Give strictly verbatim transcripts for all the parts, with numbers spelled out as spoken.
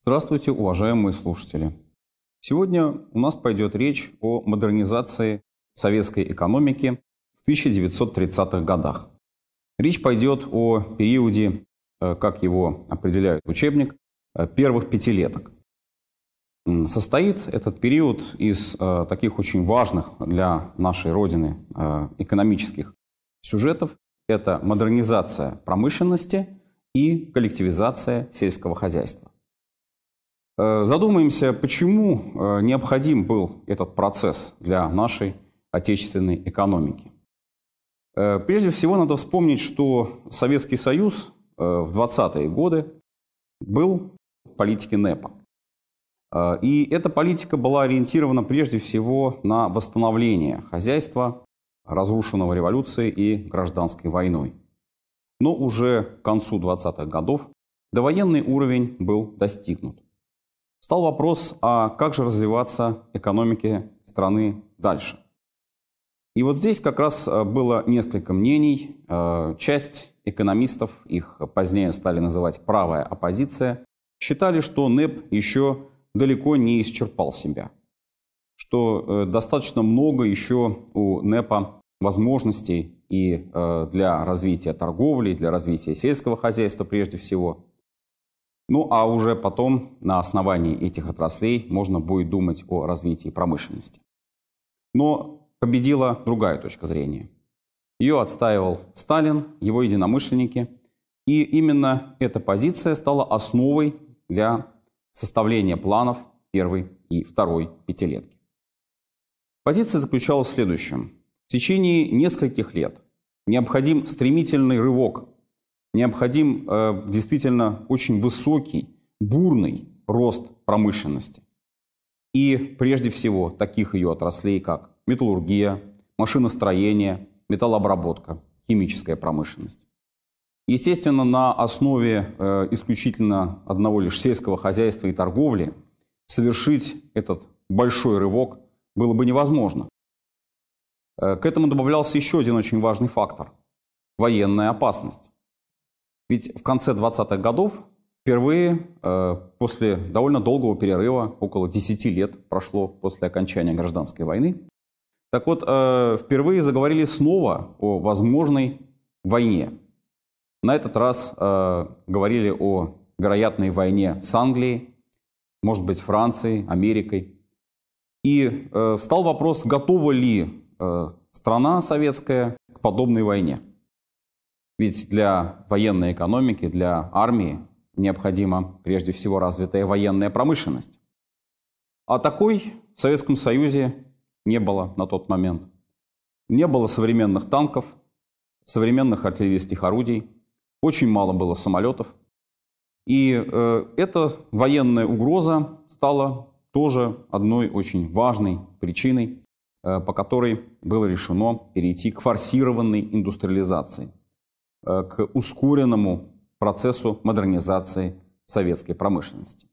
Здравствуйте, уважаемые слушатели! Сегодня у нас пойдет речь о модернизации советской экономики в тысяча девятьсот тридцатых годах. Речь пойдет о периоде, как его определяет учебник, первых пятилеток. Состоит этот период из таких очень важных для нашей Родины экономических сюжетов. Это модернизация промышленности и коллективизация сельского хозяйства. Задумаемся, почему необходим был этот процесс для нашей отечественной экономики. Прежде всего, надо вспомнить, что Советский Союз в двадцатые годы был в политике НЭПа. И эта политика была ориентирована прежде всего на восстановление хозяйства, разрушенного революцией и гражданской войной. Но уже к концу двадцатых годов довоенный уровень был достигнут. Стал вопрос, а как же развиваться экономике страны дальше? И вот здесь как раз было несколько мнений. Часть экономистов, их позднее стали называть правая оппозиция, считали, что НЭП еще далеко не исчерпал себя, что достаточно много еще у НЭПа возможностей и для развития торговли, и для развития сельского хозяйства прежде всего. Ну а уже потом на основании этих отраслей можно будет думать о развитии промышленности. Но победила другая точка зрения. Ее отстаивал Сталин, его единомышленники. И именно эта позиция стала основой для составления планов первой и второй пятилетки. Позиция заключалась в следующем. В течение нескольких лет необходим стремительный рывок, необходим э, действительно очень высокий, бурный рост промышленности. И прежде всего таких ее отраслей, как металлургия, машиностроение, металлообработка, химическая промышленность. Естественно, на основе э, исключительно одного лишь сельского хозяйства и торговли совершить этот большой рывок было бы невозможно. Э, к этому добавлялся еще один очень важный фактор – военная опасность. Ведь в конце двадцатых годов впервые э, после довольно долгого перерыва, около десяти лет прошло после окончания гражданской войны, так вот, э, впервые заговорили снова о возможной войне. На этот раз э, говорили о вероятной войне с Англией, может быть, Францией, Америкой. И э, встал вопрос, готова ли э, страна советская к подобной войне. Ведь для военной экономики, для армии необходима прежде всего развитая военная промышленность. А такой в Советском Союзе не было на тот момент. Не было современных танков, современных артиллерийских орудий, очень мало было самолетов. И э, эта военная угроза стала тоже одной очень важной причиной, э, по которой было решено перейти к форсированной индустриализации, э, к ускоренному процессу модернизации советской промышленности.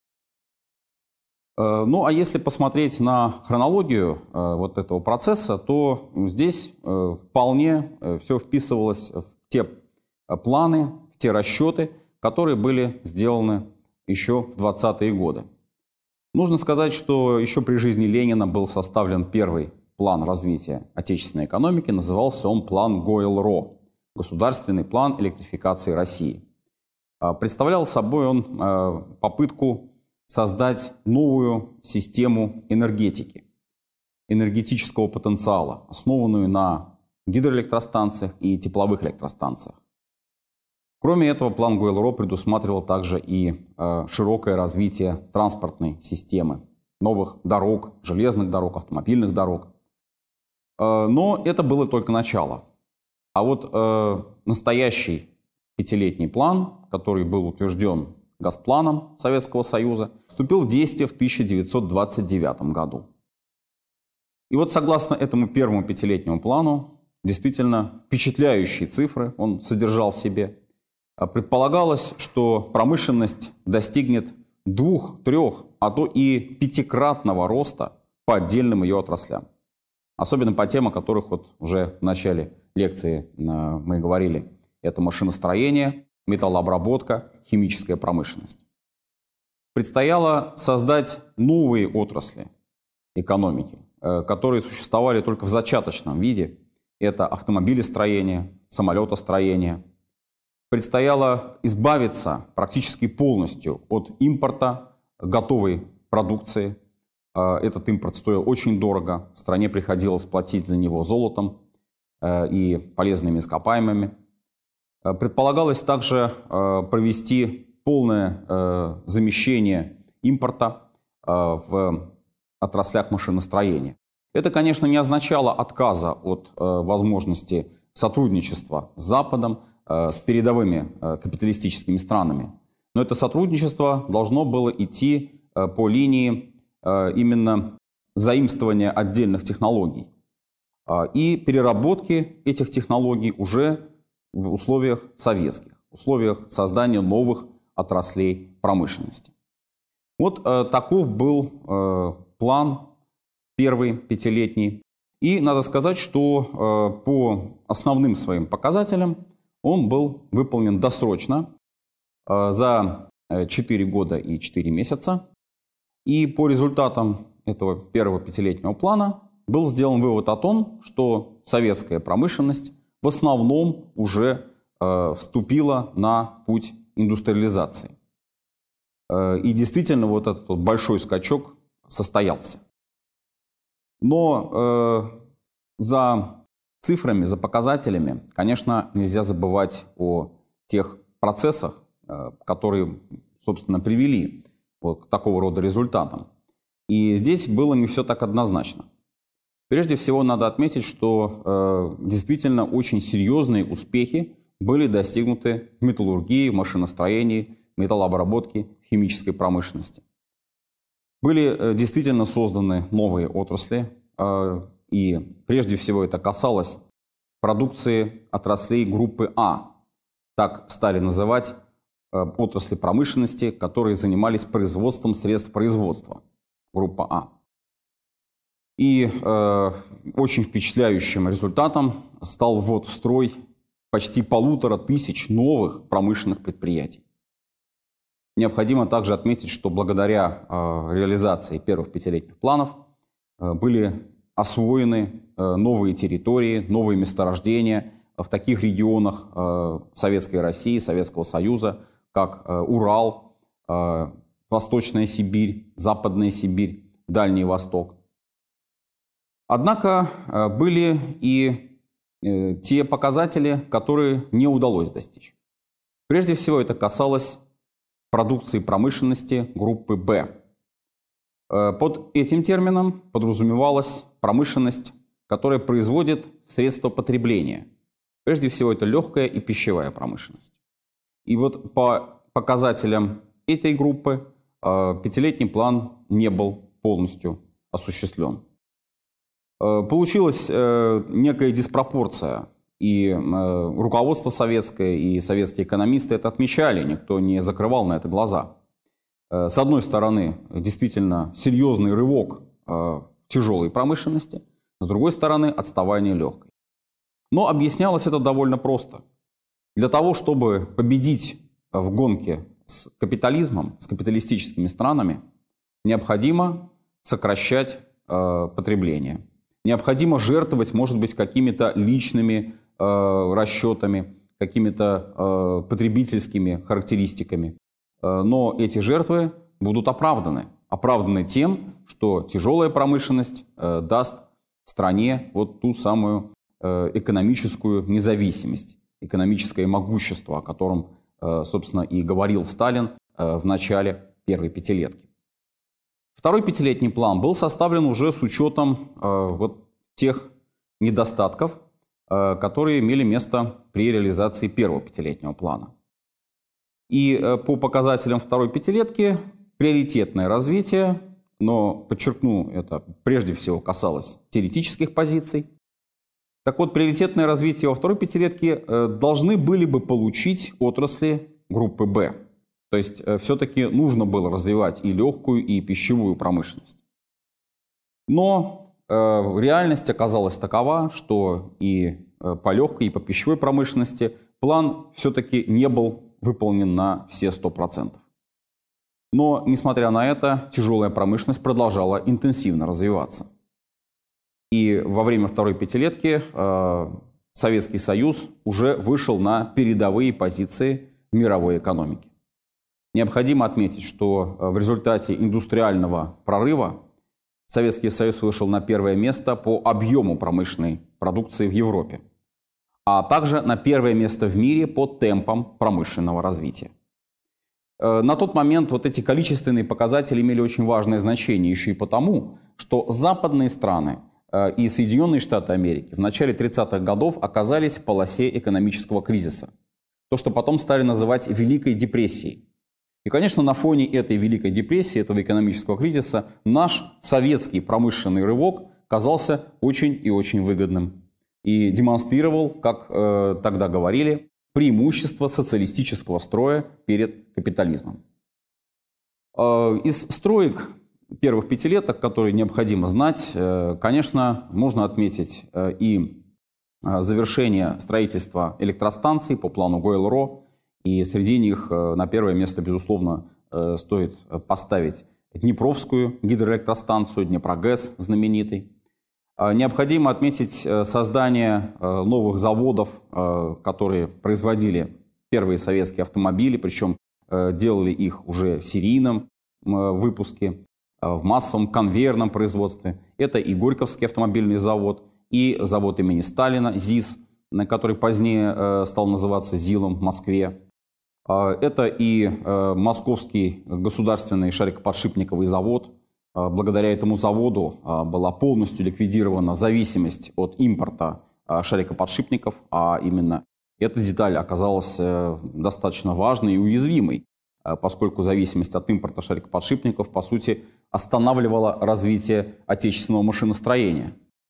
Э, ну а если посмотреть на хронологию э, вот этого процесса, то здесь э, вполне э, все вписывалось в те планы, в те расчеты, которые были сделаны еще в двадцатые годы. Нужно сказать, что еще при жизни Ленина был составлен первый план развития отечественной экономики, назывался он план Гойл-Ро, государственный план электрификации России. Представлял собой он попытку создать новую систему энергетики, энергетического потенциала, основанную на гидроэлектростанциях и тепловых электростанциях. Кроме этого, план Гойл-Ро предусматривал также и э, широкое развитие транспортной системы, новых дорог, железных дорог, автомобильных дорог. Э, но это было только начало. А вот э, настоящий пятилетний план, который был утвержден Госпланом Советского Союза, вступил в действие в тысяча девятьсот двадцать девятом году. И вот согласно этому первому пятилетнему плану, действительно впечатляющие цифры он содержал в себе. Предполагалось, что промышленность достигнет двух, трех, а то и пятикратного роста по отдельным ее отраслям. Особенно по тем, о которых вот уже в начале лекции мы говорили. Это машиностроение, металлообработка, химическая промышленность. предстояло создать новые отрасли экономики, которые существовали только в зачаточном виде. Это автомобилестроение, самолетостроение. Предстояло избавиться практически полностью от импорта готовой продукции. Этот импорт стоил очень дорого. Стране приходилось платить за него золотом и полезными ископаемыми. Предполагалось также провести полное замещение импорта в отраслях машиностроения. Это, конечно, не означало отказа от возможности сотрудничества с Западом, с передовыми капиталистическими странами. Но это сотрудничество должно было идти по линии именно заимствования отдельных технологий и переработки этих технологий уже в условиях советских, в условиях создания новых отраслей промышленности. Вот э, таков был э, план первый, пятилетний. И надо сказать, что э, по основным своим показателям он был выполнен досрочно, э, за четыре года и четыре месяца. И по результатам этого первого пятилетнего плана был сделан вывод о том, что советская промышленность в основном уже э, вступила на путь индустриализации. Э, и действительно вот этот вот большой скачок состоялся. Но э, за цифрами, за показателями, конечно, нельзя забывать о тех процессах, э, которые, собственно, привели вот к такого рода результатам. И здесь было не все так однозначно. Прежде всего, надо отметить, что э, действительно очень серьезные успехи были достигнуты в металлургии, в машиностроении, металлообработке, в химической промышленности. Были э, действительно созданы новые отрасли, э, и прежде всего это касалось продукции отраслей группы А. Так стали называть э, отрасли промышленности, которые занимались производством средств производства. Группа А. И э, очень впечатляющим результатом стал ввод в строй почти полутора тысяч новых промышленных предприятий. Необходимо также отметить, что благодаря э, реализации первых пятилетних планов э, были освоены э, новые территории, новые месторождения в таких регионах э, Советской России, Советского Союза, как э, Урал, э, Восточная Сибирь, Западная Сибирь, Дальний Восток. Однако были и те показатели, которые не удалось достичь. Прежде всего это касалось продукции промышленности группы Б. Под этим термином подразумевалась промышленность, которая производит средства потребления. Прежде всего это легкая и пищевая промышленность. И вот по показателям этой группы пятилетний план не был полностью осуществлен. Получилась некая диспропорция, и руководство советское, и советские экономисты это отмечали, никто не закрывал на это глаза. С одной стороны, действительно серьезный рывок в тяжелой промышленности, с другой стороны, отставание легкой. Но объяснялось это довольно просто. Для того, чтобы победить в гонке с капитализмом, с капиталистическими странами, необходимо сокращать э, потребление. Необходимо жертвовать, может быть, какими-то личными э, расчетами, какими-то э, потребительскими характеристиками. Э, но эти жертвы будут оправданы. Оправданы тем, что тяжелая промышленность э, даст стране вот ту самую э, экономическую независимость, экономическое могущество, о котором, э, собственно, и говорил Сталин э, в начале первой пятилетки. Второй пятилетний план был составлен уже с учетом э, вот тех недостатков, э, которые имели место при реализации первого пятилетнего плана. И э, по показателям второй пятилетки приоритетное развитие, но, подчеркну, это прежде всего касалось теоретических позиций. Так вот, приоритетное развитие во второй пятилетке э, должны были бы получить отрасли группы Б. То есть все-таки нужно было развивать и легкую, и пищевую промышленность. Но э, реальность оказалась такова, что и э, по легкой, и по пищевой промышленности план все-таки не был выполнен на все сто процентов. Но, несмотря на это, тяжелая промышленность продолжала интенсивно развиваться. И во время второй пятилетки э, Советский Союз уже вышел на передовые позиции в мировой экономике. Необходимо отметить, что в результате индустриального прорыва Советский Союз вышел на первое место по объему промышленной продукции в Европе, а также на первое место в мире по темпам промышленного развития. На тот момент вот эти количественные показатели имели очень важное значение еще и потому, что западные страны и Соединенные Штаты Америки в начале тридцатых годов оказались в полосе экономического кризиса. То, что потом стали называть Великой депрессией. И, конечно, на фоне этой Великой депрессии, этого экономического кризиса, наш советский промышленный рывок казался очень и очень выгодным. И демонстрировал, как э, тогда говорили, преимущество социалистического строя перед капитализмом. Э, из строек первых пятилеток, которые необходимо знать, э, конечно, можно отметить э, и э, завершение строительства электростанций по плану Гойл-Ро. И среди них на первое место, безусловно, стоит поставить Днепровскую гидроэлектростанцию, Днепрогэс знаменитый. Необходимо отметить создание новых заводов, которые производили первые советские автомобили, причем делали их уже в серийном выпуске, в массовом конвейерном производстве. Это и Горьковский автомобильный завод, и завод имени Сталина, ЗИС, который позднее стал называться ЗИЛом в Москве. Это и Московский государственный шарикоподшипниковый завод. Благодаря этому заводу была полностью ликвидирована зависимость от импорта шарикоподшипников, а именно эта деталь оказалась достаточно важной и уязвимой, поскольку зависимость от импорта шарикоподшипников, по сути, останавливала развитие отечественного машиностроения.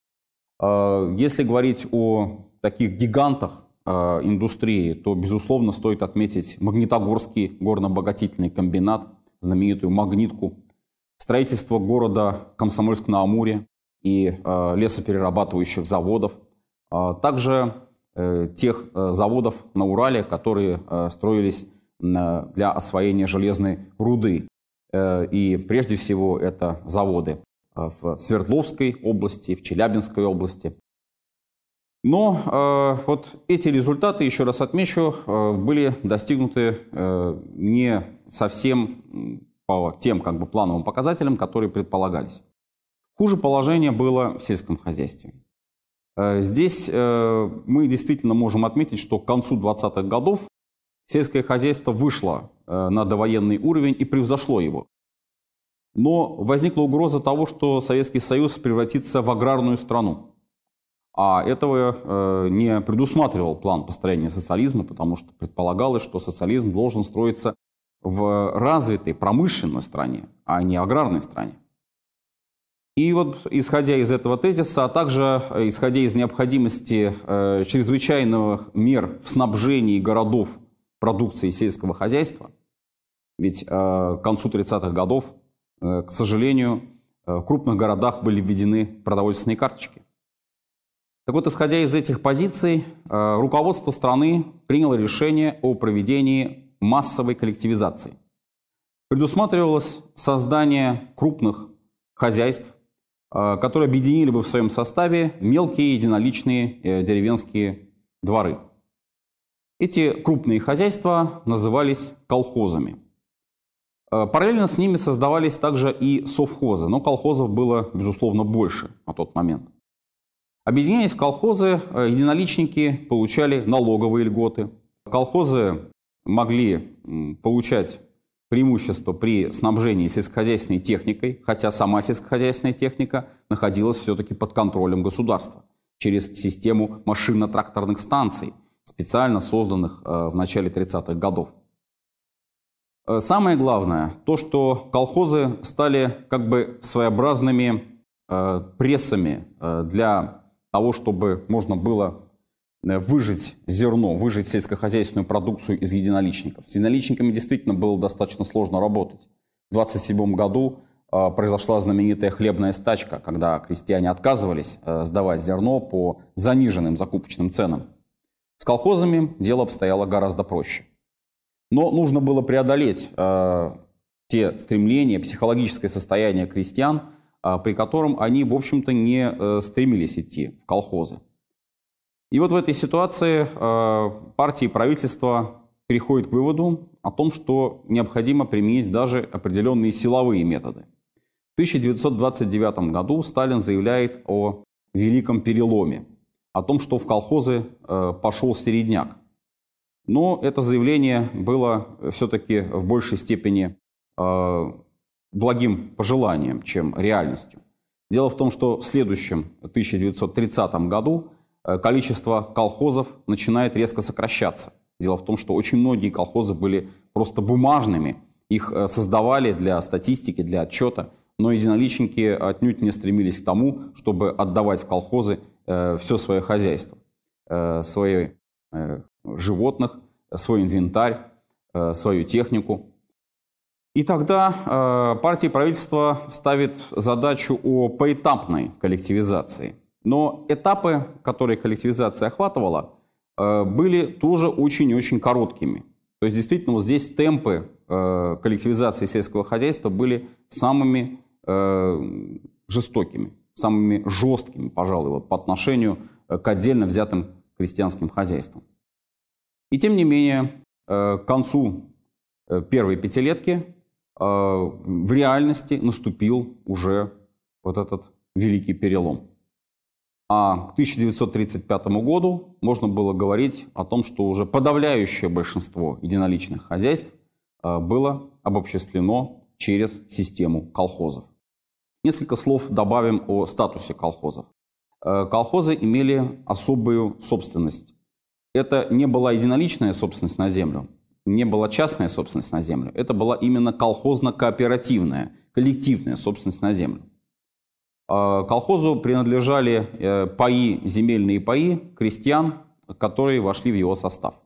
Если говорить о таких гигантах индустрии, то, безусловно, стоит отметить Магнитогорский горно-обогатительный комбинат, знаменитую магнитку, строительство города Комсомольск-на-Амуре и э, лесоперерабатывающих заводов, а также э, тех э, заводов на Урале, которые э, строились э, для освоения железной руды. Э, и прежде всего это заводы э, в Свердловской области, в Челябинской области. Но э, вот эти результаты, еще раз отмечу, э, были достигнуты э, не совсем по тем как бы плановым показателям, которые предполагались. Хуже положение было в сельском хозяйстве. Э, здесь э, мы действительно можем отметить, что к концу двадцатых годов сельское хозяйство вышло э, на довоенный уровень и превзошло его. Но возникла угроза того, что Советский Союз превратится в аграрную страну. А этого э, не предусматривал план построения социализма, потому что предполагалось, что социализм должен строиться в развитой промышленной стране, а не аграрной стране. И вот, исходя из этого тезиса, а также исходя из необходимости э, чрезвычайных мер в снабжении городов продукцией сельского хозяйства, ведь э, к концу тридцатых годов, э, к сожалению, э, в крупных городах были введены продовольственные карточки. Так вот, исходя из этих позиций, руководство страны приняло решение о проведении массовой коллективизации. Предусматривалось создание крупных хозяйств, которые объединили бы в своем составе мелкие единоличные деревенские дворы. Эти крупные хозяйства назывались колхозами. Параллельно с ними создавались также и совхозы, но колхозов было, безусловно, больше на тот момент. Объединяясь в колхозы, единоличники получали налоговые льготы. Колхозы могли получать преимущество при снабжении сельскохозяйственной техникой, хотя сама сельскохозяйственная техника находилась все-таки под контролем государства через систему машинно-тракторных станций, специально созданных в начале тридцатых годов. Самое главное, то, что колхозы стали как бы своеобразными прессами для того, чтобы можно было выжать зерно, выжать сельскохозяйственную продукцию из единоличников. С единоличниками действительно было достаточно сложно работать. В двадцать седьмом году э, произошла знаменитая хлебная стачка, когда крестьяне отказывались э, сдавать зерно по заниженным закупочным ценам. С колхозами дело обстояло гораздо проще. Но нужно было преодолеть э, те стремления, психологическое состояние крестьян, при котором они, в общем-то, не стремились идти в колхозы. И вот в этой ситуации партии и правительство приходят к выводу о том, что необходимо применить даже определенные силовые методы. В тысяча девятьсот двадцать девятом году Сталин заявляет о великом переломе, о том, что в колхозы пошел середняк. Но это заявление было все-таки в большей степени благим пожеланием, чем реальностью. Дело в том, что в следующем тысяча девятьсот тридцатом году количество колхозов начинает резко сокращаться. Дело в том, что очень многие колхозы были просто бумажными, их создавали для статистики, для отчета, но единоличники отнюдь не стремились к тому, чтобы отдавать в колхозы все свое хозяйство, свои животных, свой инвентарь, свою технику. И тогда э, партия и правительство ставит задачу о поэтапной коллективизации. Но этапы, которые коллективизация охватывала, э, были тоже очень и очень короткими. То есть действительно вот здесь темпы э, коллективизации сельского хозяйства были самыми э, жестокими, самыми жесткими, пожалуй, вот, по отношению к отдельно взятым крестьянским хозяйствам. И тем не менее, э, к концу э, первой пятилетки в реальности наступил уже вот этот великий перелом. А к тысяча девятьсот тридцать пятому году можно было говорить о том, что уже подавляющее большинство единоличных хозяйств было обобществлено через систему колхозов. Несколько слов добавим о статусе колхозов. Колхозы имели особую собственность. Это не была единоличная собственность на землю, не была частная собственность на землю, это была именно колхозно-кооперативная, коллективная собственность на землю. Колхозу принадлежали паи, земельные паи крестьян, которые вошли в его состав.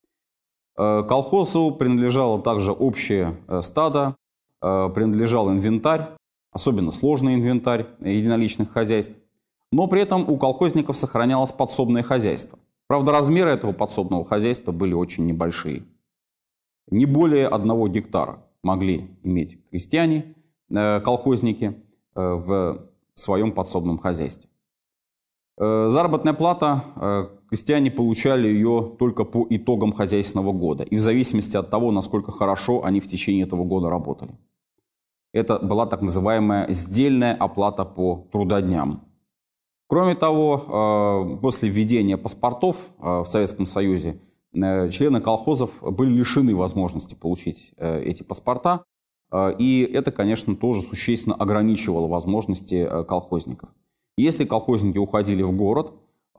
Колхозу принадлежало также общее стадо, принадлежал инвентарь, особенно сложный инвентарь единоличных хозяйств, но при этом у колхозников сохранялось подсобное хозяйство. Правда, размеры этого подсобного хозяйства были очень небольшие. Не более одного гектара могли иметь крестьяне, колхозники в своем подсобном хозяйстве. Заработная плата, крестьяне получали ее только по итогам хозяйственного года и в зависимости от того, насколько хорошо они в течение этого года работали. Это была так называемая сдельная оплата по трудодням. Кроме того, после введения паспортов в Советском Союзе члены колхозов были лишены возможности получить эти паспорта, и это, конечно, тоже существенно ограничивало возможности колхозников. Если колхозники уходили в город,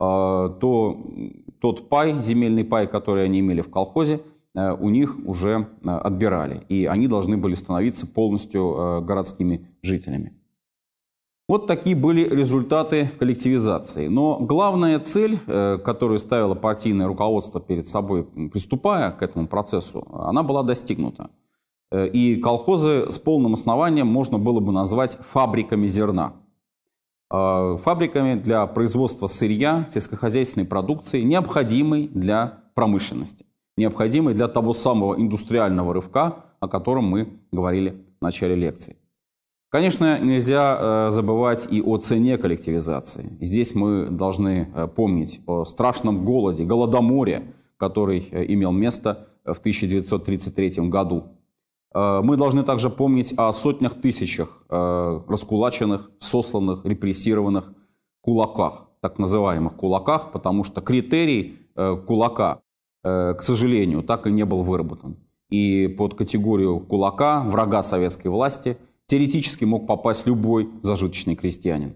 то тот пай, земельный пай, который они имели в колхозе, у них уже отбирали, и они должны были становиться полностью городскими жителями. Вот такие были результаты коллективизации. Но главная цель, которую ставило партийное руководство перед собой, приступая к этому процессу, она была достигнута. И колхозы с полным основанием можно было бы назвать фабриками зерна. Фабриками для производства сырья, сельскохозяйственной продукции, необходимой для промышленности, необходимой для того самого индустриального рывка, о котором мы говорили в начале лекции. Конечно, нельзя забывать и о цене коллективизации. Здесь мы должны помнить о страшном голоде, голодоморе, который имел место в тысяча девятьсот тридцать третьем году. Мы должны также помнить о сотнях тысячах раскулаченных, сосланных, репрессированных кулаках, так называемых кулаках, потому что критерий кулака, к сожалению, так и не был выработан. И под категорию кулака, врага советской власти, теоретически мог попасть любой зажиточный крестьянин.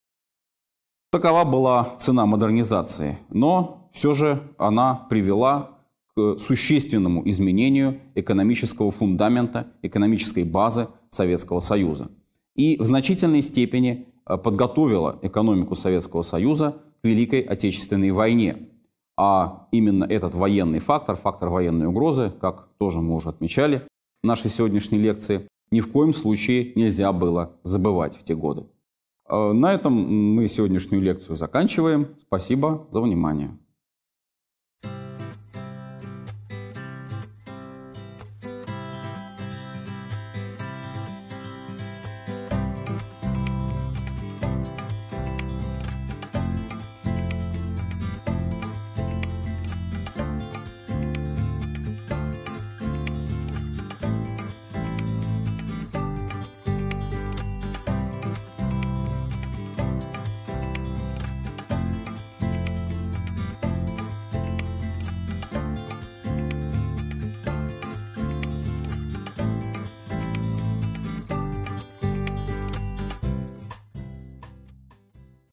Такова была цена модернизации, но все же она привела к существенному изменению экономического фундамента, экономической базы Советского Союза. И в значительной степени подготовила экономику Советского Союза к Великой Отечественной войне. А именно этот военный фактор, фактор военной угрозы, как тоже мы уже отмечали в нашей сегодняшней лекции, ни в коем случае нельзя было забывать в те годы. На этом мы сегодняшнюю лекцию заканчиваем. Спасибо за внимание.